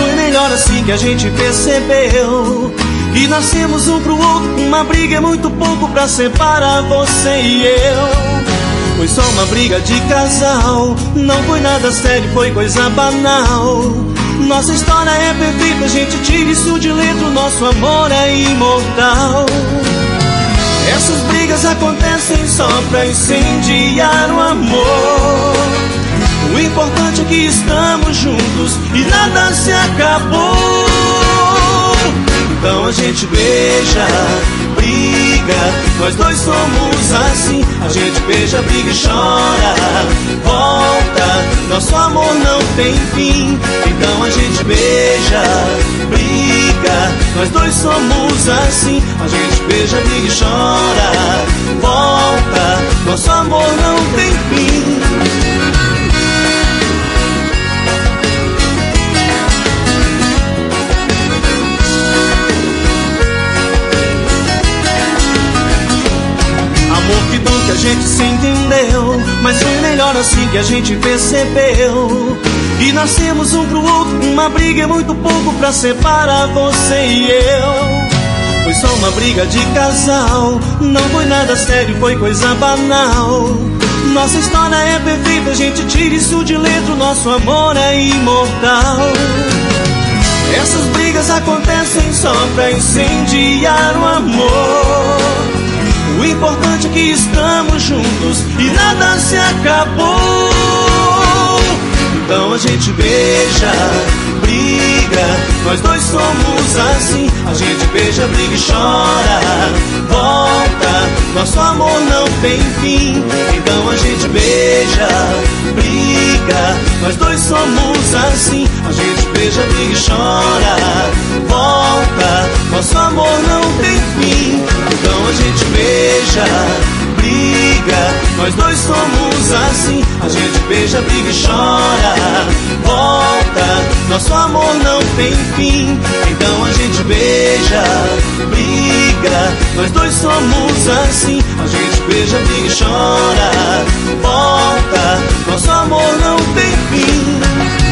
foi melhor assim que a gente percebeu que nascemos um pro outro. Uma briga é muito pouco pra separar você e eu. Foi só uma briga de casal, não foi nada sério, foi coisa banal. Nossa história é perfeita, a gente tira isso de letra, o nosso amor é imortal. Essas brigas acontecem só pra incendiar o amor. O importante é que estamos juntos e nada se acabou. Então a gente beija, briga, nós dois somos assim. A gente beija, briga e chora, volta, nosso amor não tem fim. Então a gente beija, briga, nós dois somos assim. A gente beija, briga e chora, volta, nosso amor não tem fim. Amor, que bom que a gente se entendeu, mas foi melhor assim que a gente percebeu que nascemos um pro outro. Uma briga é muito pouco pra separar você e eu. Foi só uma briga de casal, não foi nada sério, foi coisa banal. Nossa história é perfeita, a gente tira isso de letra, o nosso amor é imortal. Essas brigas acontecem só pra incendiar o amor. O importante é que estamos juntos e nada se acabou. Então a gente beija, briga, nós dois somos assim. A gente beija, briga e chora, volta, nosso amor não tem fim. Então a gente beija, briga, nós dois somos assim. A gente beija, briga e chora, volta, nosso amor não tem fim. Então a gente beija, briga, nós dois somos assim. A gente beija, briga e chora, volta, nosso amor não tem fim. Então a gente beija, briga, nós dois somos assim. A gente beija, briga e chora, volta, nosso amor não tem fim.